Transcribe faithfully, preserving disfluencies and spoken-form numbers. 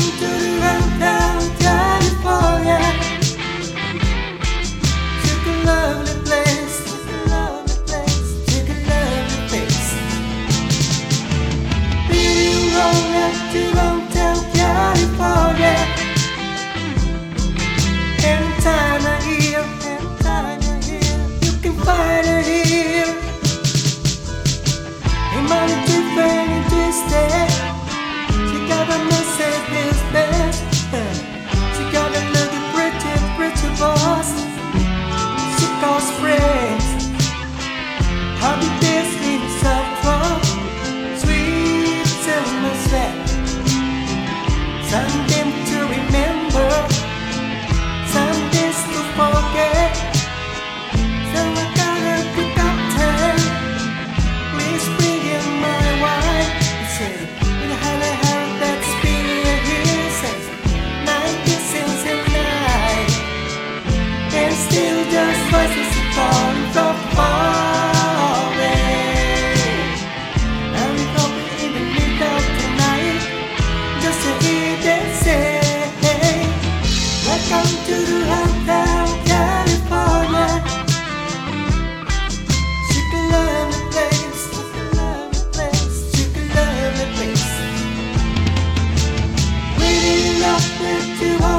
to the downtown California. Such a lovely place, such a lovely place, such a lovely place. Baby, roll up to downtown California. Anytime I hear, anytime I hear, you can find her here. Ain't money too funny and twisted. She got a Mercedes Benz. She got a little pretty, pretty boss. She calls friends. Holidays in South Front. Sweet summer sweat. Something to remember. Some days to forget. So I gotta pick up ten. Please bring in my wine. He said, with a hollow hair that's been here since nineteen seventy-nine. And still just voices falling from falling. And we hope in the middle of the night, just to hear them say, welcome to the downtown California. Such a lovely place, such a lovely place, such a lovely place. Waiting up there to